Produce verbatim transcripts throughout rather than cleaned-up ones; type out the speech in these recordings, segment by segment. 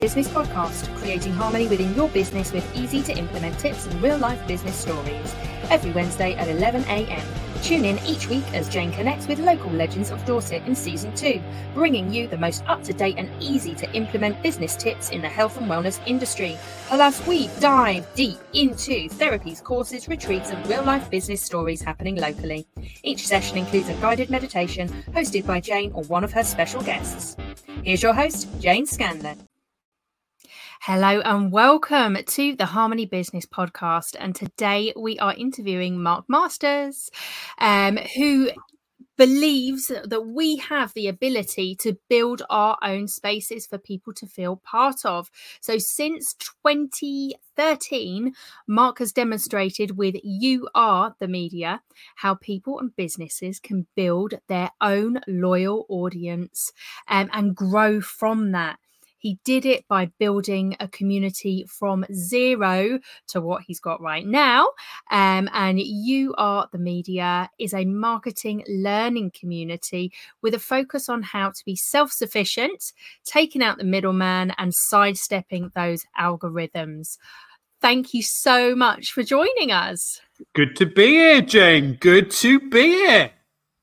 Business Podcast, creating harmony within your business with easy to implement tips and real life business stories. Every Wednesday at eleven a.m. Tune in each week as Jane connects with local legends of Dorset in season two, bringing you the most up-to-date and easy to implement business tips in the health and wellness industry. Plus, we dive deep into therapies, courses, retreats, and real life business stories happening locally. Each session includes a guided meditation hosted by Jane or one of her special guests. Here's your host, Jane Scanlon. Hello and welcome to the Harmony Business Podcast. And today we are interviewing Mark Masters, um, who believes that we have the ability to build our own spaces for people to feel part of. So since twenty thirteen, Mark has demonstrated with You Are the Media how people and businesses can build their own loyal audience um, and grow from that. He did it by building a community from zero to what he's got right now. Um, and You Are the Media is a marketing learning community with a focus on how to be self-sufficient, taking out the middleman and sidestepping those algorithms. Thank you so much for joining us. Good to be here, Jane. Good to be here.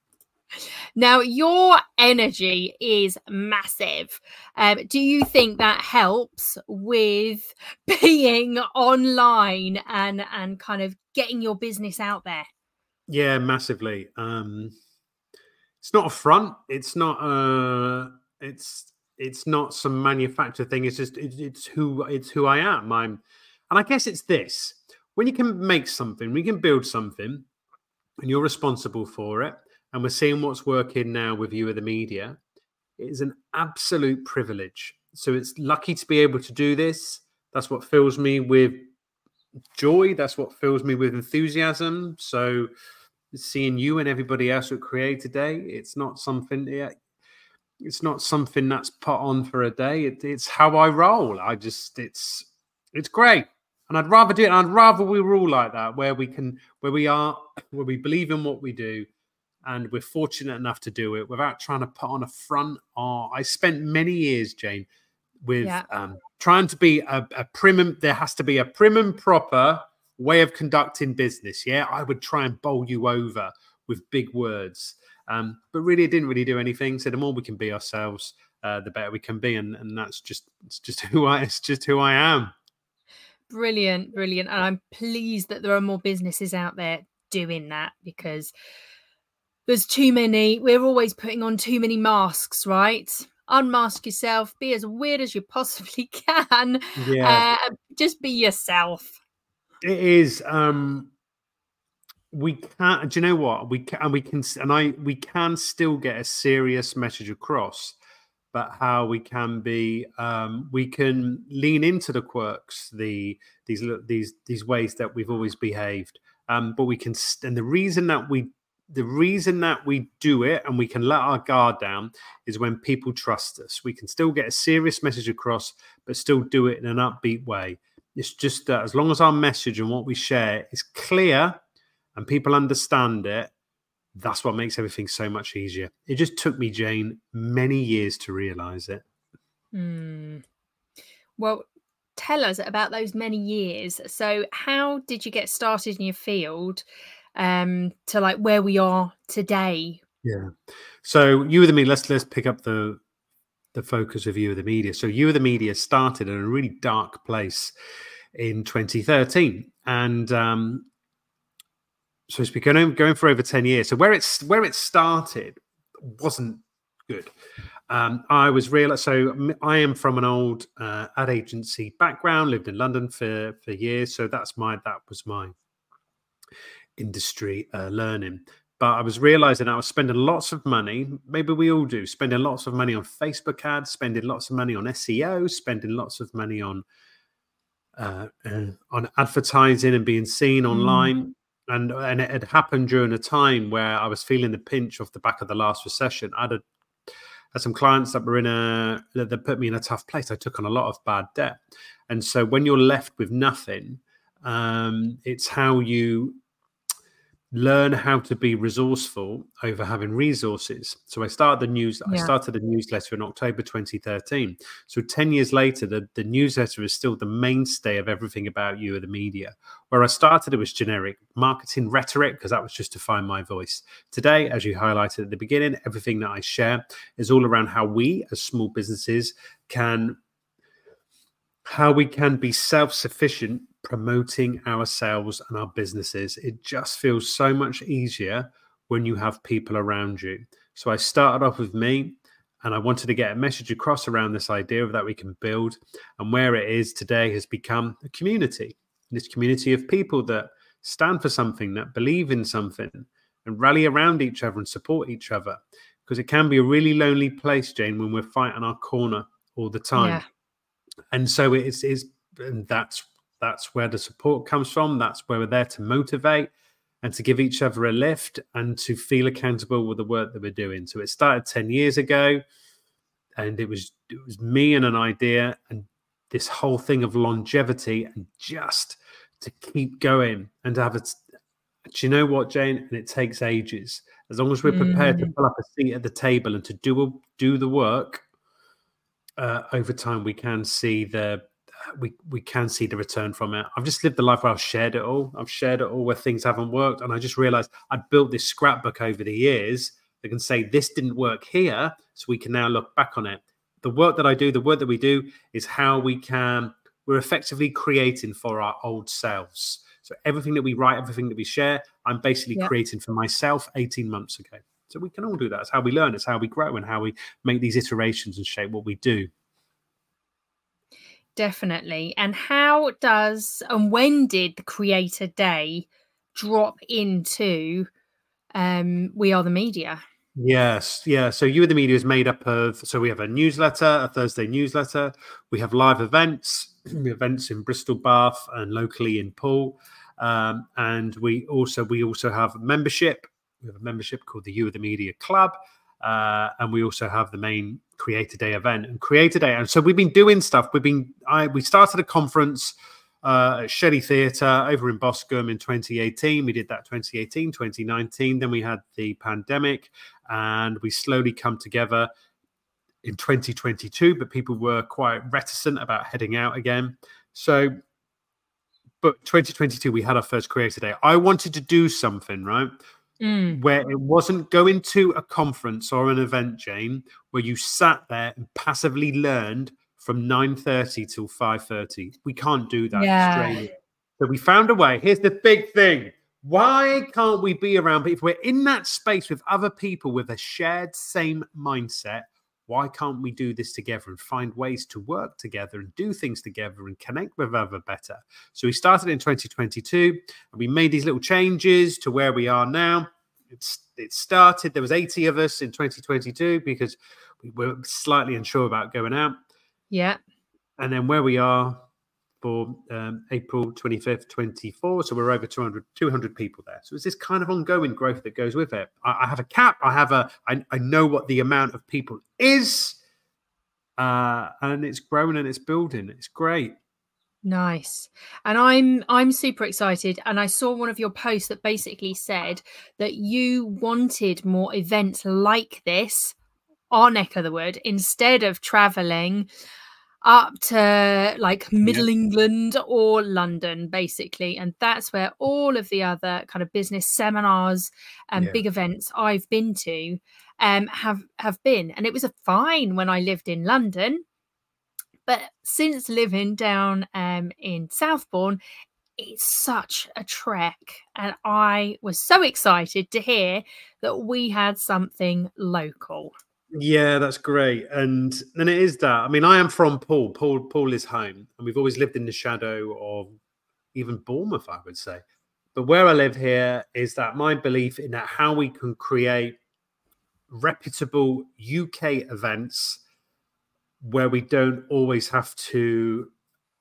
Now, your energy is massive. Um, do you think that helps with being online and, and kind of getting your business out there? Yeah, massively. Um, it's not a front. It's not a. It's it's not some manufactured thing. It's just it, it's who it's who I am. I'm, and I guess it's this: when you can make something, we can build something, and you're responsible for it. And we're seeing what's working now with You Are the Media. It is an absolute privilege. So it's lucky to be able to do this. That's what fills me with joy. That's what fills me with enthusiasm. So seeing you and everybody else at Create today, it's not something. It's not something that's put on for a day. It, it's how I roll. I just it's it's great. And I'd rather do it. I'd rather we were all like that, where we can, where we are, where we believe in what we do. And we're fortunate enough to do it without trying to put on a front. Oh, I spent many years, Jane, with yeah. um, trying to be a, a prim and, there has to be a prim and proper way of conducting business. Yeah, I would try and bowl you over with big words. Um, but really, it didn't really do anything. So the more we can be ourselves, uh, the better we can be. And, and that's just, it's just who I, it's just who I am. Brilliant, brilliant. And I'm pleased that there are more businesses out there doing that, because there's too many. We're always putting on too many masks, right? Unmask yourself. Be as weird as you possibly can. Yeah. Uh, just be yourself. It is. Um, we can't. Do you know what we can? And we can. And I. We can still get a serious message across, but how we can be. Um, we can lean into the quirks, the these these these ways that we've always behaved. Um, but we can. And the reason that we. The reason that we do it and we can let our guard down is when people trust us. We can still get a serious message across, but still do it in an upbeat way. It's just that as long as our message and what we share is clear and people understand it, that's what makes everything so much easier. It just took me, Jane, many years to realize it. Mm. Well, tell us about those many years. So how did you get started in your field? Um, to like where we are today. Yeah. So You Are the Media. Let's let's pick up the the focus of You Are the Media. So You Are the Media started in a really dark place in twenty thirteen, and um, so it's been going going for over ten years. So where it's where it started wasn't good. Um, I was real. So I am from an old uh, ad agency background. Lived in London for for years. So that's my that was my industry uh, learning. But I was realizing I was spending lots of money. Maybe we all do, spending lots of money on Facebook ads, spending lots of money on S E O, spending lots of money on uh, uh, on advertising and being seen online. Mm. And and it had happened during a time where I was feeling the pinch off the back of the last recession. I had, a, had some clients that were in a that put me in a tough place. I took on a lot of bad debt, and so when you're left with nothing, um, it's how you. learn how to be resourceful over having resources. So I started the news. Yeah. I started the newsletter in October twenty thirteen. So ten years later, the, the newsletter is still the mainstay of everything about you or the media. Where I started, it was generic marketing rhetoric, because that was just to find my voice. Today, as you highlighted at the beginning, everything that I share is all around how we as small businesses can, how we can be self-sufficient promoting ourselves and our businesses. It just feels so much easier when you have people around you. So I started off with me, and I wanted to get a message across around this idea of that we can build, and where it is today has become a community. This community of people that stand for something, that believe in something, and rally around each other and support each other. Because it can be a really lonely place, Jane, when we're fighting our corner all the time. Yeah. And so it is, is and that's that's where the support comes from. That's where we're there to motivate and to give each other a lift and to feel accountable with the work that we're doing. So it started ten years ago, and it was it was me and an idea, and this whole thing of longevity, and just to keep going and to have it. Do you know what, Jane? And it takes ages. As long as we're prepared mm. to pull up a seat at the table and to do a, do the work, uh, over time we can see the we we can see the return from it. I've just lived the life where I've shared it all. I've shared it all where things haven't worked, and I just realized I built this scrapbook over the years that can say this didn't work here, so we can now look back on it. The work that I do, the work that we do, is how we can we're effectively creating for our old selves. So everything that we write, everything that we share, I'm basically yep. creating for myself eighteen months ago. So we can all do that. It's how we learn. It's how we grow and how we make these iterations and shape what we do. Definitely. And how does and when did the Creator Day drop into um, We Are the Media? Yes, yeah. So You Are the Media is made up of, so we have a newsletter, a Thursday newsletter. We have live events, events in Bristol, Bath, and locally in Poole. Um, and we also we also have membership. We have a membership called the You Are the Media Club. Uh, and we also have the main Creator Day event and Creator Day. And so we've been doing stuff. We've been, I, we started a conference uh, at Shelley Theatre over in Boscombe in twenty eighteen. We did that twenty eighteen, twenty nineteen. Then we had the pandemic, and we slowly come together in twenty twenty-two, but people were quite reticent about heading out again. So, but twenty twenty-two, we had our first Creator Day. I wanted to do something, right? Mm. Where it wasn't going to a conference or an event, Jane, where you sat there and passively learned from nine thirty till five thirty. We can't do that. Yeah. So we found a way. Here's the big thing. Why can't we be around people? If we're in that space with other people with a shared same mindset, why can't we do this together and find ways to work together and do things together and connect with other better? So we started in twenty twenty-two, and we made these little changes to where we are now. It's, it started, there was eighty of us in twenty twenty-two because we were slightly unsure about going out. Yeah. And then where we are for um, April twenty-fifth, twenty-four. So we're over two hundred, two hundred people there. So it's this kind of ongoing growth that goes with it. I, I have a cap. I have a, I, I know what the amount of people is, uh, and it's growing and it's building. It's great. Nice. And I'm I'm super excited. And I saw one of your posts that basically said that you wanted more events like this, our neck of the wood, instead of traveling up to like Middle yeah. England or London, basically. And that's where all of the other kind of business seminars and yeah. big events I've been to um, have, have been. And it was a fine when I lived in London. But since living down um, in Southbourne, it's such a trek. And I was so excited to hear that we had something local. Yeah, that's great. And and it is that. I mean, I am from Poole. Poole, Poole is home. And we've always lived in the shadow of even Bournemouth, I would say. But where I live here is that my belief in that how we can create reputable U K events where we don't always have to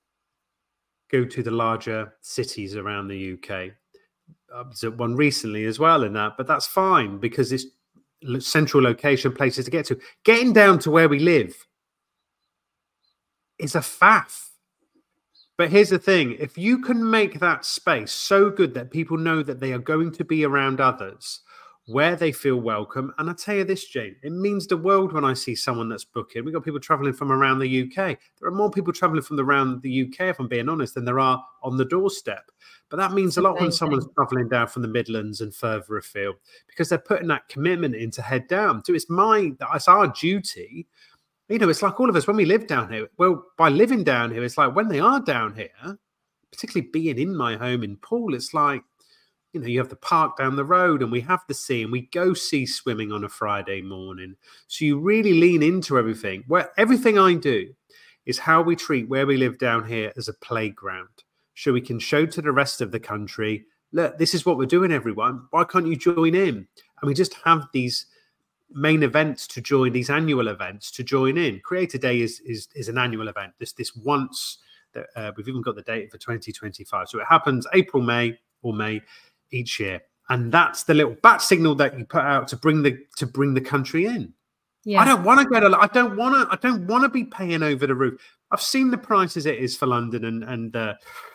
go to the larger cities around the U K. I was at one recently as well in that, but that's fine because it's central location, places to get to. Getting down to where we live is a faff. But here's the thing. If you can make that space so good that people know that they are going to be around others where they feel welcome. And I tell you this, Jane, it means the world when I see someone that's booking. We've got people traveling from around the U K. There are more people traveling from around the U K, if I'm being honest, than there are on the doorstep. But that means a lot when someone's traveling down from the Midlands and further afield, because they're putting that commitment in to head down. So it's my, it's our duty. You know, it's like all of us when we live down here. Well, by living down here, it's like when they are down here, particularly being in my home in Poole, it's like, you know, you have the park down the road and we have the sea and we go sea swimming on a Friday morning. So you really lean into everything. Where everything I do is how we treat where we live down here as a playground. So we can show to the rest of the country, look, this is what we're doing, everyone. Why can't you join in? And we just have these main events to join, these annual events to join in. Creator Day is is, is an annual event. This this once, that uh, we've even got the date for twenty twenty-five. So it happens April, May or May each year. And that's the little bat signal that you put out to bring the to bring the country in. Yeah. I don't want to go to I don't want to I don't want to be paying over the roof. I've seen the prices it is for London and and uh,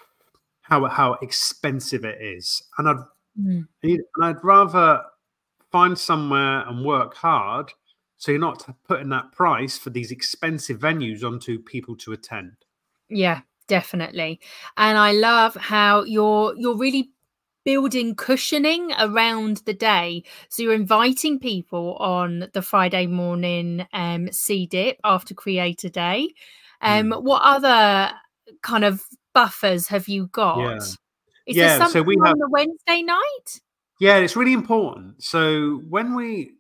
how how expensive it is. And I'd mm. and I'd rather find somewhere and work hard so you're not putting that price for these expensive venues onto people to attend. Yeah, definitely. And I love how you're you're really building cushioning around the day. So you're inviting people on the Friday morning um, sea dip after Creator Day. Um, mm. What other kind of buffers have you got? Yeah. Is yeah, there something so we on have... the Wednesday night? Yeah, it's really important. So when we,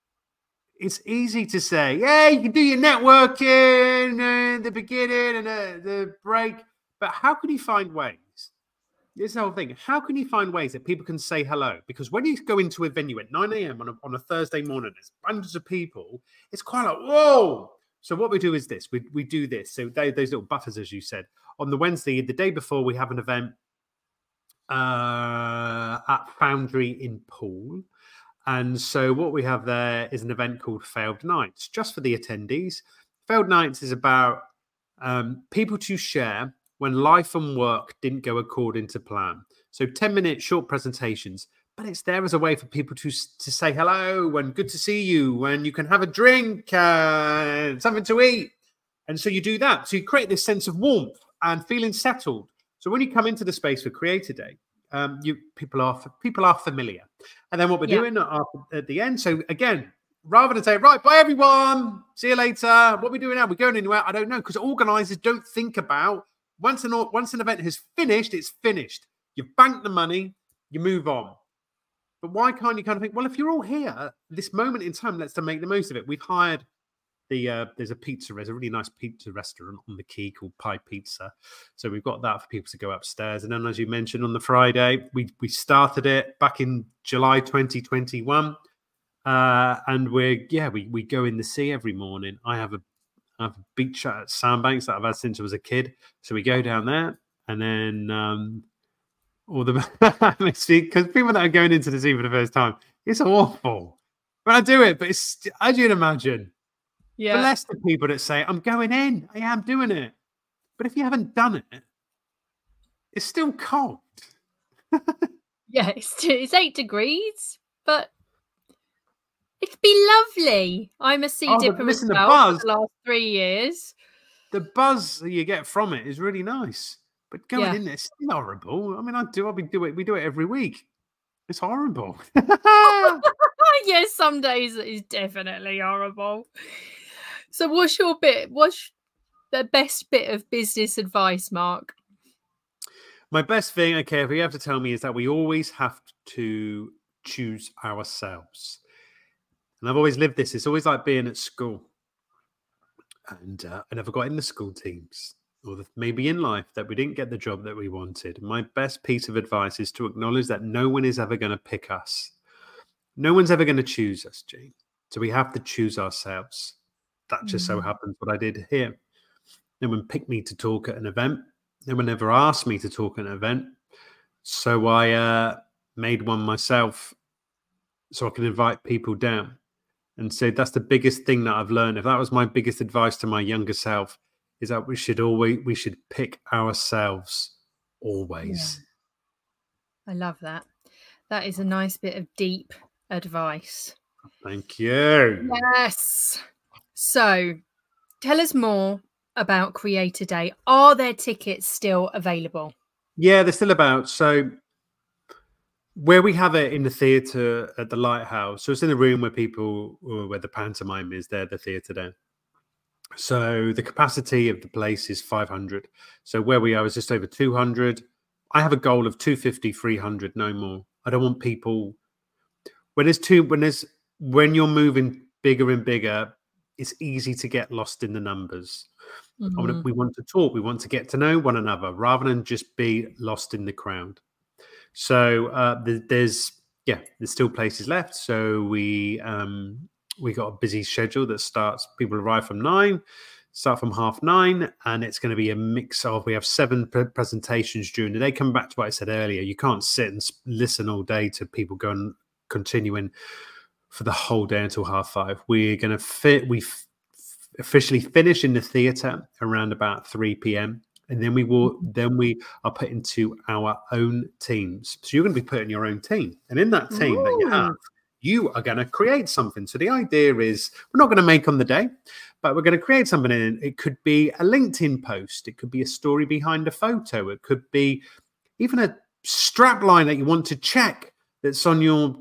it's easy to say, yeah, you can do your networking at the beginning and the, the break, but how can you find ways? This is the whole thing. How can you find ways that people can say hello? Because when you go into a venue at nine a.m. on a, on a Thursday morning, there's hundreds of people. It's quite like, whoa. So what we do is this. We, we do this. So they, those little buffers, as you said. On the Wednesday, the day before, we have an event uh, at Foundry in Poole. And so what we have there is an event called Failed Nights, just for the attendees. Failed Nights is about um, people to share when life and work didn't go according to plan. So ten minute short presentations, but it's there as a way for people to, to say hello and good to see you, and you can have a drink and something to eat. And so you do that. So you create this sense of warmth and feeling settled. So when you come into the space for Creator Day, um, you people are people are familiar. And then what we're yeah. doing at, at the end, so again, rather than say, right, bye everyone, see you later, what are we doing now? We're going anywhere? I don't know, because organisers don't think about Once an once an event has finished, it's finished. You've banked the money, you move on. But why can't you kind of think, well, if you're all here, this moment in time, let's to make the most of it. We've hired the, uh, there's a pizza, there's a really nice pizza restaurant on the quay called Pie Pizza. So we've got that for people to go upstairs. And then, as you mentioned, on the Friday, we we started it back in July twenty twenty-one. Uh, and we're, yeah, we, we go in the sea every morning. I have a I have a beach at Sandbanks that I've had since I was a kid. So we go down there, and then um, all the because people that are going into the sea for the first time, it's awful. But I do it, but it's as you'd imagine. Yeah. But less the people that say, I'm going in, I am doing it. But if you haven't done it, it's still cold. Yeah, it's, it's eight degrees, but it'd be lovely. I'm a sea oh, dipper listen, myself the buzz, for the last three years. The buzz that you get from it is really nice. But going yeah. in there is still horrible. I mean, I do. I we do it. We do it every week. It's horrible. Yes, some days it is definitely horrible. So, what's your bit? What's the best bit of business advice, Mark? My best thing, okay, if you have to tell me, is that we always have to choose ourselves. And I've always lived this. It's always like being at school. And uh, I never got in the school teams, or the, maybe in life that we didn't get the job that we wanted. My best piece of advice is to acknowledge that no one is ever going to pick us. No one's ever going to choose us, Jane. So we have to choose ourselves. That just mm-hmm. so happens what I did here. No one picked me to talk at an event. No one ever asked me to talk at an event. So I uh, made one myself so I can invite people down. And so that's the biggest thing that I've learned. If that was my biggest advice to my younger self, is that we should always we should pick ourselves always. Yeah. I love that. That is a nice bit of deep advice. Thank you. Yes. So tell us more about Creator Day. Are there tickets still available? Yeah, they're still about. So where we have it in the theatre at the Lighthouse, so it's in the room where people, where the pantomime is, there, the theatre there. So the capacity of the place is five hundred. So where we are is just over two hundred. I have a goal of two fifty, three hundred, no more. I don't want people, when there's two, when there's, when you're moving bigger and bigger, it's easy to get lost in the numbers. Mm-hmm. I wanna, we want to talk, we want to get to know one another rather than just be lost in the crowd. So uh, there's, yeah, there's still places left. So we um, we got a busy schedule that starts, people arrive from nine, start from half nine, and it's going to be a mix of, we have seven pre- presentations during the day. Coming back to what I said earlier, you can't sit and listen all day to people going, continuing for the whole day until half five. We're going to fit, we f- officially finish in the theatre around about three p.m. And then we will, then we are put into our own teams. So you're going to be put in your own team. And in that team Ooh. that you have, you are going to create something. So the idea is, we're not going to make on the day, but we're going to create something in it. It could be a LinkedIn post. It could be a story behind a photo. It could be even a strap line that you want to check that's on your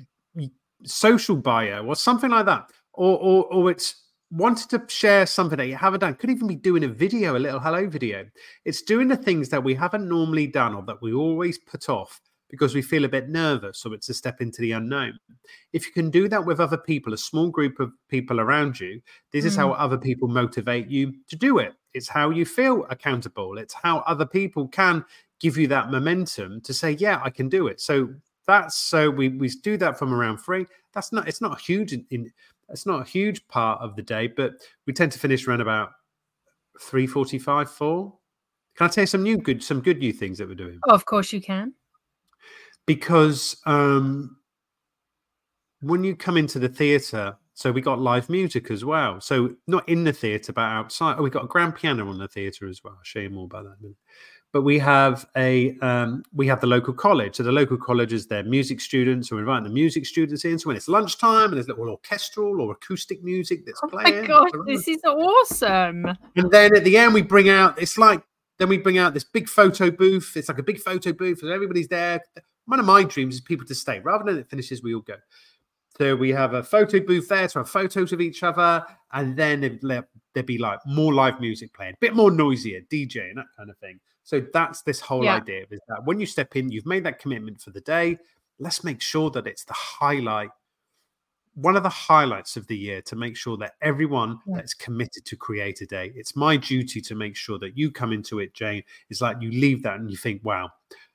social bio or something like that. Or, or, or it's wanted to share something that you haven't done. Could even be doing a video, a little hello video. It's doing the things that we haven't normally done or that we always put off because we feel a bit nervous, or it's a step into the unknown. If you can do that with other people, a small group of people around you, this mm. is how other people motivate you to do it. It's how you feel accountable. It's how other people can give you that momentum to say, yeah, I can do it. So that's, so we, we do that from around three. That's not, it's not huge in, in It's not a huge part of the day, but we tend to finish around about three forty-five, four. Can I tell you some new good, some good new things that we're doing? Oh, of course you can. Because um, when you come into the theatre, so we got live music as well. So not in the theatre, but outside. Oh, we got a grand piano on the theatre as well. I'll show you more about that in a minute. But we have a um, we have the local college. So the local college is their music students. So we're inviting the music students in. So when it's lunchtime and there's little orchestral or acoustic music that's oh playing. Oh my gosh, this is awesome. And then at the end we bring out, it's like, then we bring out this big photo booth. It's like a big photo booth and everybody's there. One of my dreams is people to stay. Rather than it finishes, we all go. So we have a photo booth there to have photos of each other. And then there'd, there'd be like more live music playing, a bit more noisier, D J and that kind of thing. So that's this whole yeah. idea is that when you step in, you've made that commitment for the day. Let's make sure that it's the highlight, one of the highlights of the year, to make sure that everyone yeah. that's committed to Creator Day, it's my duty to make sure that you come into it, Jane. It's like you leave that and you think, wow,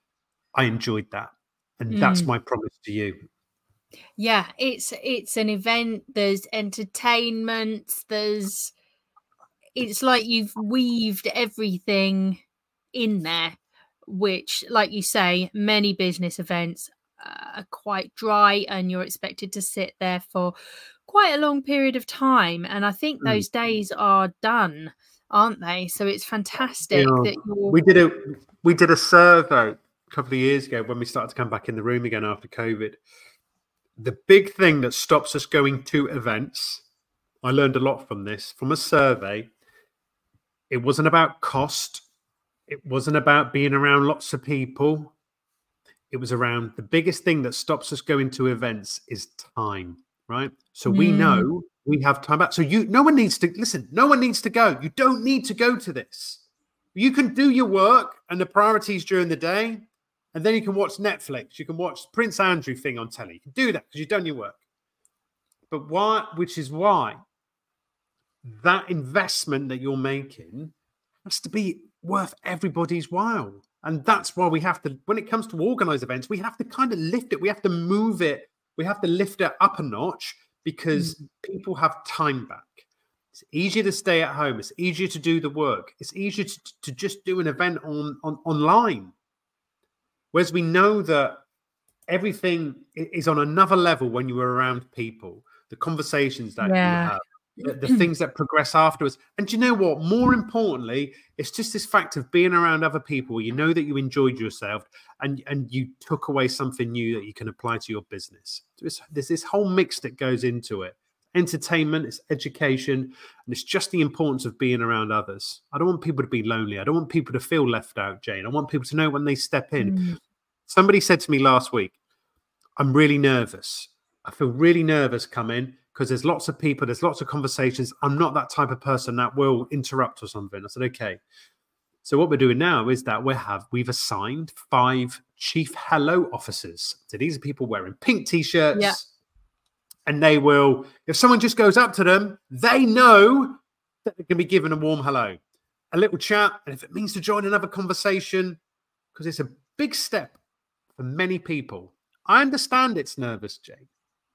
I enjoyed that. And mm. that's my promise to you. Yeah, it's it's an event. There's entertainment. There's, it's like you've weaved everything in there, which, like you say, many business events uh, are quite dry and you're expected to sit there for quite a long period of time. And I think mm. those days are done, aren't they? So it's fantastic yeah. that you're... we did a we did a survey a couple of years ago when we started to come back in the room again after COVID. The big thing that stops us going to events, I learned a lot from this, from a survey. It wasn't about cost. It wasn't about being around lots of people. It was around, the biggest thing that stops us going to events is time, right? So mm. we know we have time back. So you, no one needs to, listen, no one needs to go. You don't need to go to this. You can do your work and the priorities during the day, and then you can watch Netflix. You can watch Prince Andrew thing on telly. You can do that because you've done your work. But why, which is why that investment that you're making has to be worth everybody's while. And that's why we have to, when it comes to organize events, we have to kind of lift it. We have to move it. We have to lift it up a notch because mm. people have time back. It's easier to stay at home. It's easier to do the work. It's easier to, to just do an event on, on online. Whereas we know that everything is on another level when you are around people, the conversations that yeah. you have, the, the things that progress afterwards. And do you know what? More importantly, it's just this fact of being around other people. You know that you enjoyed yourself and, and you took away something new that you can apply to your business. So it's, there's this whole mix that goes into it. Entertainment, it's education, and it's just the importance of being around others. I don't want people to be lonely. I don't want people to feel left out, Jane. I want people to know when they step in. Mm. Somebody said to me last week, I'm really nervous. I feel really nervous coming because there's lots of people, there's lots of conversations. I'm not that type of person that will interrupt or something. I said, okay. So what we're doing now is that we have, we've assigned five chief hello officers. So these are people wearing pink t-shirts. Yeah. And they will, if someone just goes up to them, they know that they're going to be given a warm hello, a little chat. And if it means to join another conversation, because it's a big step for many people. I understand it's nervous, Jake.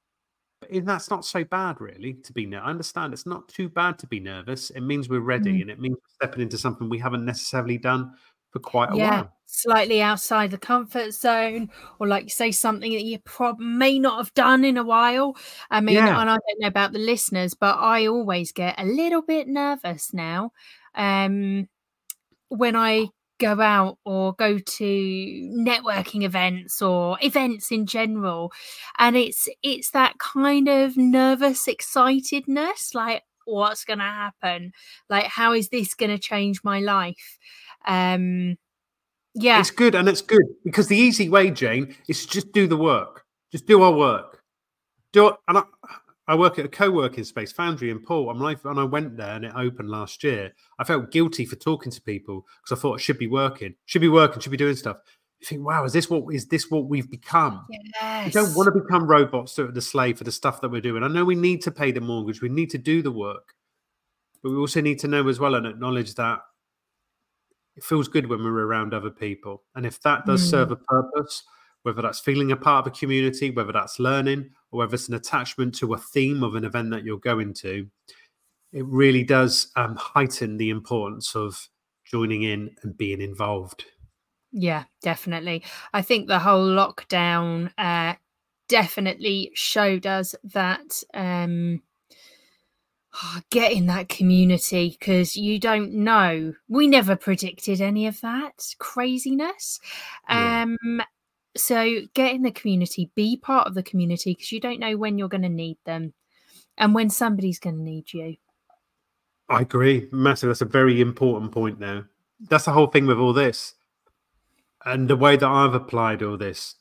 But that's not so bad, really, to be nervous. I understand it's not too bad to be nervous. It means we're ready. Mm. And it means we're stepping into something we haven't necessarily done for quite a yeah, while. Slightly outside the comfort zone, or like you say, something that you prob- may not have done in a while. I mean, yeah. and I don't know about the listeners, but I always get a little bit nervous now um, when I go out or go to networking events or events in general. And it's it's that kind of nervous excitedness, like what's going to happen? Like, how is this going to change my life? Um, yeah, it's good. And it's good because the easy way, Jane, is to just do the work. Just do our work. Do it. And I, I work at a co-working space, Foundry in Paul. I'm like, when I went there and it opened last year, I felt guilty for talking to people because I thought I should be working, should be working, should be doing stuff. You think, wow, is this what is this what we've become? Yes. We don't want to become robots that are the slave for the stuff that we're doing. I know we need to pay the mortgage, we need to do the work, but we also need to know as well and acknowledge that it feels good when we're around other people. And if that does mm. serve a purpose, whether that's feeling a part of a community, whether that's learning, or whether it's an attachment to a theme of an event that you're going to, it really does um, heighten the importance of joining in and being involved. Yeah, definitely. I think the whole lockdown uh, definitely showed us that um, oh, get in that community, because you don't know. We never predicted any of that craziness. Yeah. Um, so get in the community, be part of the community, because you don't know when you're going to need them and when somebody's going to need you. I agree. Massive. That's a very important point now. That's the whole thing with all this. And the way that I've applied all this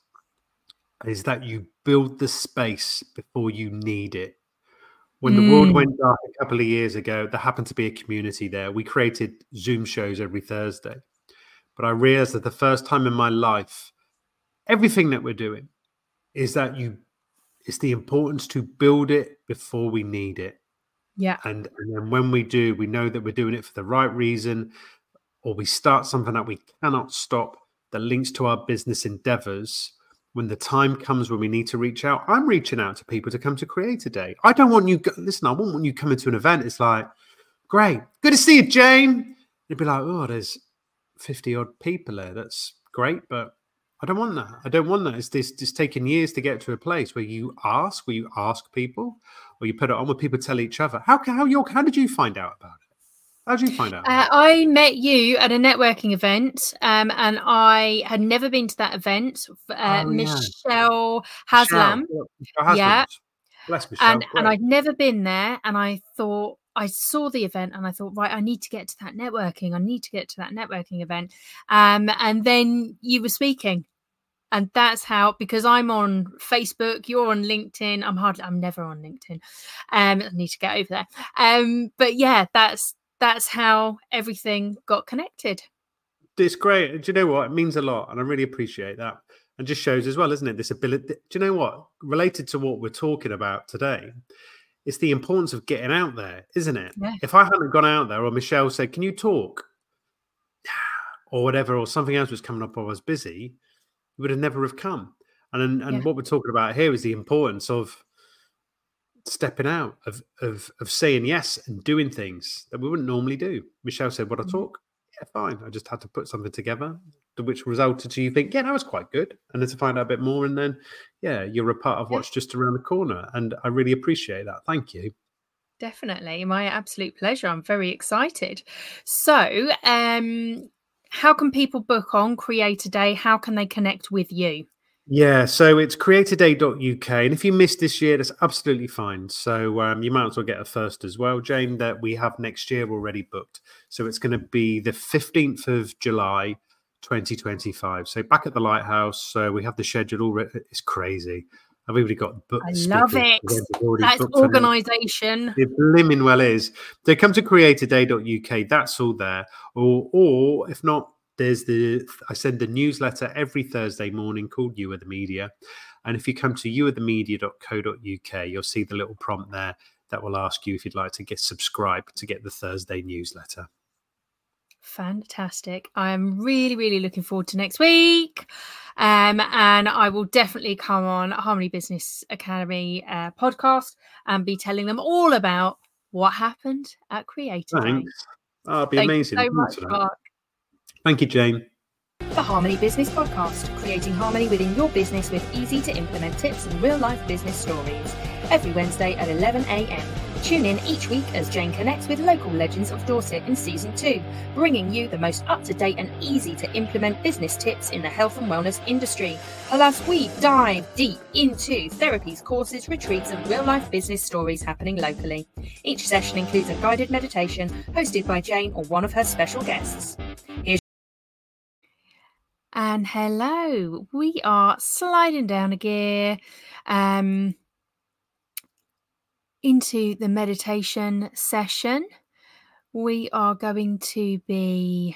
is that you build the space before you need it. When the mm. world went dark a couple of years ago, there happened to be a community there. We created Zoom shows every Thursday. But I realized that the first time in my life, everything that we're doing is that you, it's the importance to build it before we need it. Yeah. And, and then when we do, we know that we're doing it for the right reason, or we start something that we cannot stop that links to our business endeavors. When the time comes when we need to reach out, I'm reaching out to people to come to Creator Day. I don't want you, listen, I won't want you coming to an event. It's like, great, good to see you, Jane. You'd be like, oh, there's fifty odd people there. That's great, but I don't want that. I don't want that. It's this just taking years to get to a place where you ask, where you ask people, or you put it on where people tell each other. How how you how did you find out about it? How did you find out? Uh, I met you at a networking event, um, and I had never been to that event. Uh, oh, Michelle yeah. Haslam, Michelle. yeah, bless Michelle. And, and I'd never been there, and I thought I saw the event, and I thought, right, I need to get to that networking. I need to get to that networking event. Um, and then you were speaking. And that's how, because I'm on Facebook, you're on LinkedIn. I'm hardly, I'm never on LinkedIn. Um, I need to get over there. Um, but yeah, that's that's how everything got connected. It's great. Do you know what? It means a lot, and I really appreciate that. And just shows as well, isn't it? This ability. Do you know what? Related to what we're talking about today, it's the importance of getting out there, isn't it? Yeah. If I hadn't gone out there, or Michelle said, "Can you talk?" or whatever, or something else was coming up, or I was busy, would have never have come. And and yeah. what we're talking about here is the importance of stepping out, of of of saying yes and doing things that we wouldn't normally do. Michelle said, "Would I talk?" Yeah, fine. I just had to put something together, which resulted to you think, yeah, that was quite good. And then to find out a bit more, and then, yeah, you're a part of what's just around the corner. And I really appreciate that. Thank you. Definitely. My absolute pleasure. I'm very excited. So, um, how can people book on Creator Day? How can they connect with you? Yeah, so it's creator day dot U K. And if you missed this year, that's absolutely fine. So um, you might as well get a first as well, Jane, that we have next year already booked. So it's going to be the fifteenth of July, twenty twenty-five. So back at the Lighthouse. So we have the schedule already. It's crazy. I've already got booked. I love it. That's organisation. It blimmin' well is. They come to creator day dot U K. That's all there. Or, or if not, there's the I send a newsletter every Thursday morning called You Are the Media. And if you come to you are the media dot co dot U K, you'll see the little prompt there that will ask you if you'd like to get subscribed to get the Thursday newsletter. Fantastic. I'm really, really looking forward to next week. Um, and I will definitely come on Harmony Business Academy uh, podcast and be telling them all about what happened at Creator Day. Thanks. Oh, it'd be Thank amazing. you so much, Mark. Thank you, Jane. The Harmony Business Podcast, creating harmony within your business with easy to implement tips and real life business stories. Every Wednesday at eleven a m. Tune in each week as Jane connects with local legends of Dorset in Season two, bringing you the most up-to-date and easy to implement business tips in the health and wellness industry. Plus, we dive deep into therapies, courses, retreats and real-life business stories happening locally. Each session includes a guided meditation hosted by Jane or one of her special guests. Here's And hello, we are sliding down a gear um, into the meditation session. We are going to be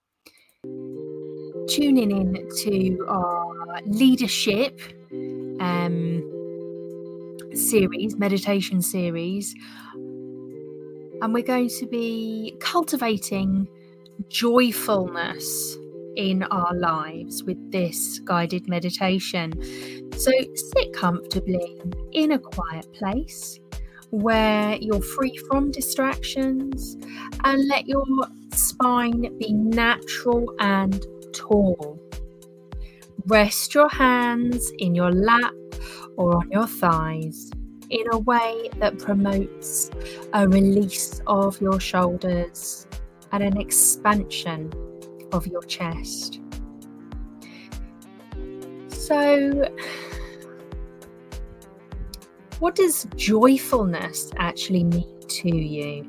tuning in to our leadership um, series, meditation series, and we're going to be cultivating joyfulness in our lives with this guided meditation. So sit comfortably in a quiet place where you're free from distractions and let your spine be natural and tall. Rest your hands in your lap or on your thighs in a way that promotes a release of your shoulders and an expansion of your chest. So, what does joyfulness actually mean to you?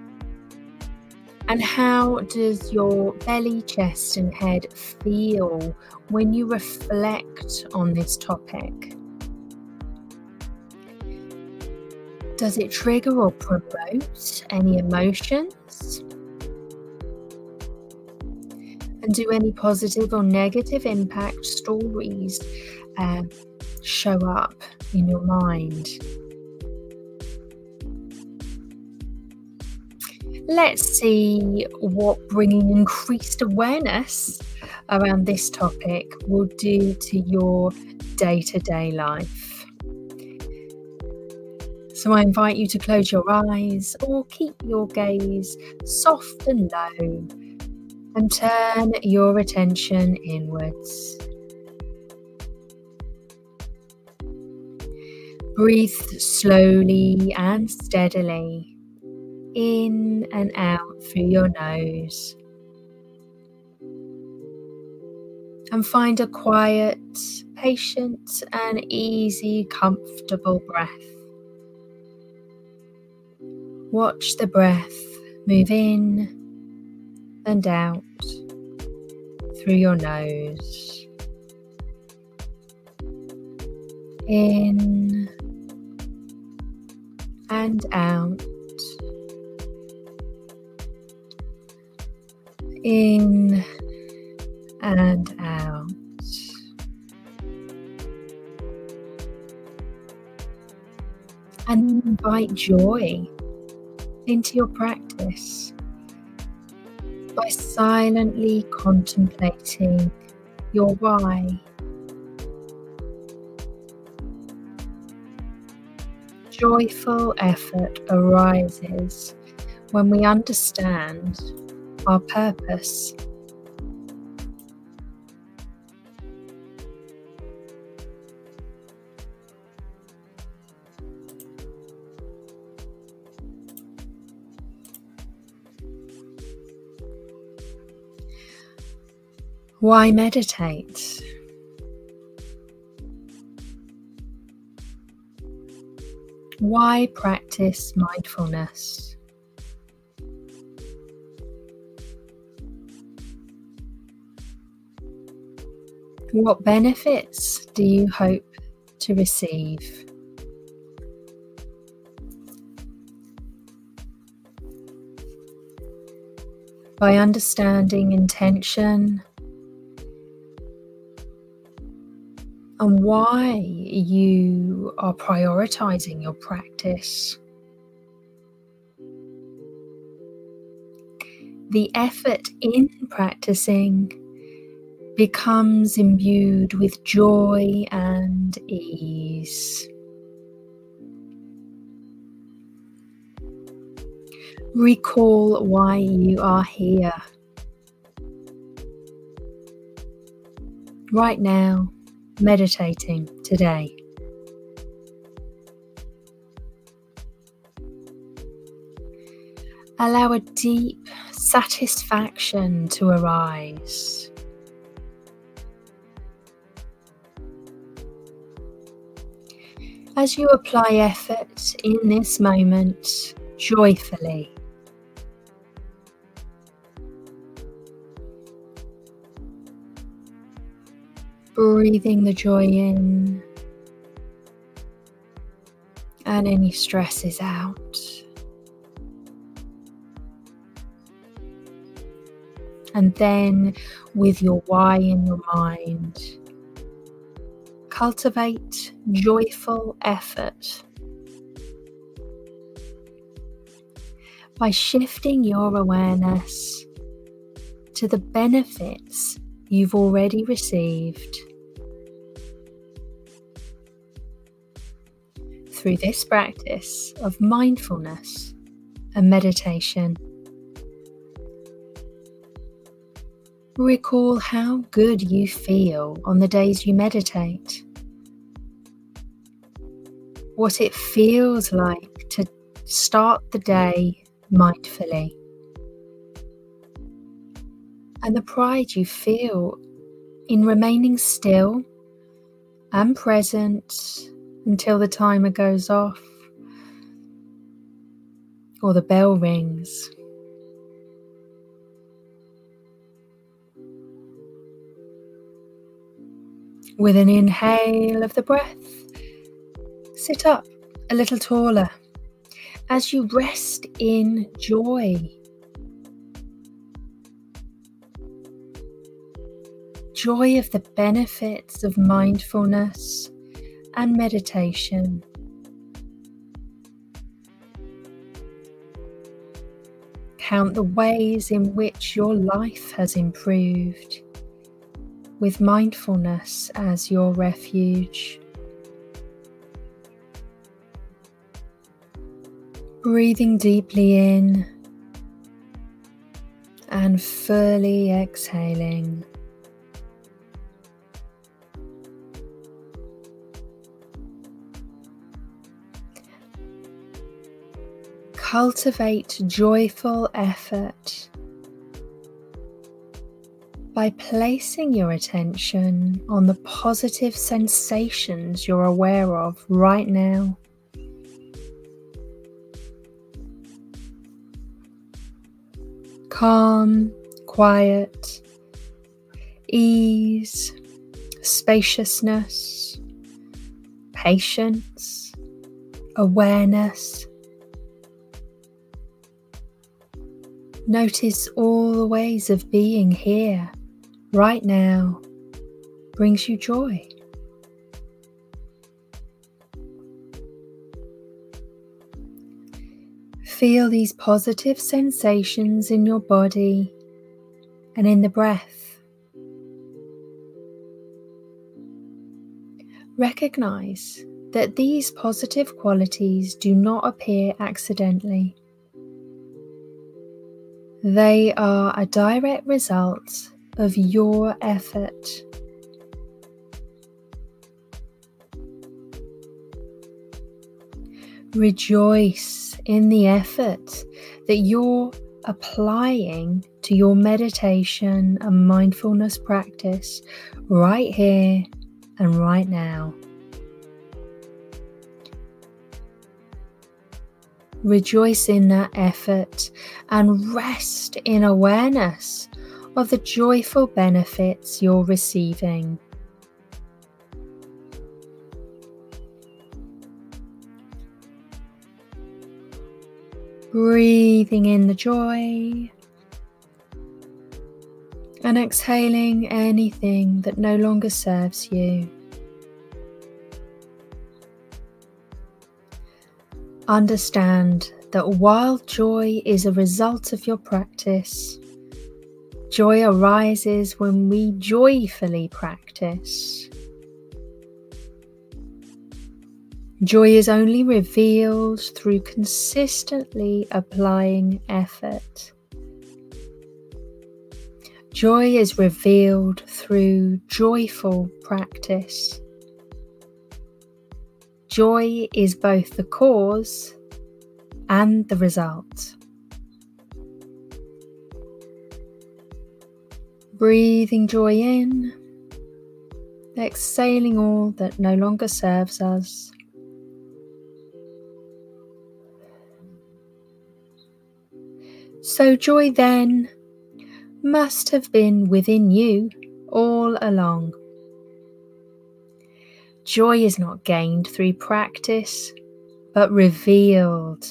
And how does your belly, chest, and head feel when you reflect on this topic? Does it trigger or promote any emotions? And do any positive or negative impact stories um, show up in your mind? Let's see what bringing increased awareness around this topic will do to your day-to-day life. So I invite you to close your eyes or keep your gaze soft and low, and turn your attention inwards. Breathe slowly and steadily in and out through your nose. And find a quiet, patient and easy, comfortable breath. Watch the breath move in and out through your nose. In and out. In and out. And invite joy into your practice by silently contemplating your why. Joyful effort arises when we understand our purpose. Why meditate? Why practice mindfulness? What benefits do you hope to receive? By understanding intention and why you are prioritizing your practice, the effort in practicing becomes imbued with joy and ease. Recall why you are here. Right now, meditating today. Allow a deep satisfaction to arise. As you apply effort in this moment joyfully, breathing the joy in and any stresses out. And then, with your why in your mind, cultivate joyful effort by shifting your awareness to the benefits you've already received through this practice of mindfulness and meditation. Recall how good you feel on the days you meditate, what it feels like to start the day mindfully, and the pride you feel in remaining still and present until the timer goes off or the bell rings. With an inhale of the breath, sit up a little taller as you rest in joy. Joy of the benefits of mindfulness and meditation. Count the ways in which your life has improved, with mindfulness as your refuge. Breathing deeply in and fully exhaling. Cultivate joyful effort by placing your attention on the positive sensations you're aware of right now. Calm, quiet, ease, spaciousness, patience, awareness. Notice all the ways of being here, right now, brings you joy. Feel these positive sensations in your body and in the breath. Recognize that these positive qualities do not appear accidentally. They are a direct result of your effort. Rejoice in the effort that you're applying to your meditation and mindfulness practice right here and right now. Rejoice in that effort and rest in awareness of the joyful benefits you're receiving. Breathing in the joy and exhaling anything that no longer serves you. Understand that while joy is a result of your practice, joy arises when we joyfully practice. Joy is only revealed through consistently applying effort. Joy is revealed through joyful practice. Joy is both the cause and the result. Breathing joy in, exhaling all that no longer serves us. So joy then must have been within you all along. Joy is not gained through practice, but revealed.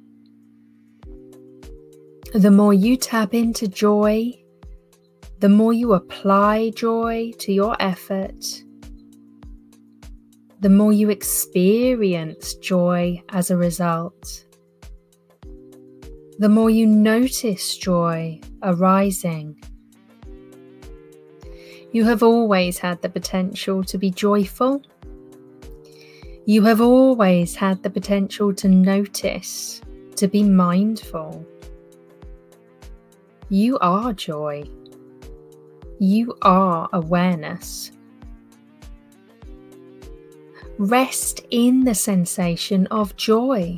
The more you tap into joy, the more you apply joy to your effort, the more you experience joy as a result, the more you notice joy arising. You have always had the potential to be joyful. You have always had the potential to notice, to be mindful. You are joy. You are awareness. Rest in the sensation of joy.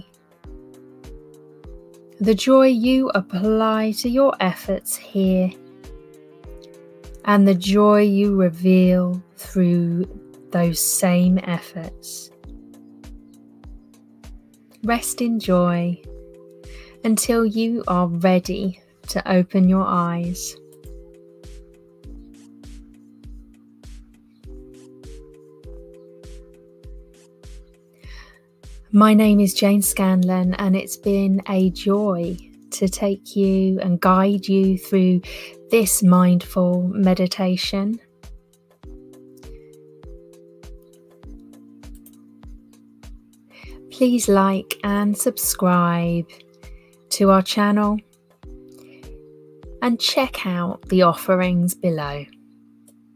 The joy you apply to your efforts here, and the joy you reveal through those same efforts. Rest in joy until you are ready to open your eyes. My name is Jane Scanlon, and it's been a joy to take you and guide you through this mindful meditation. Please like and subscribe to our channel and check out the offerings below.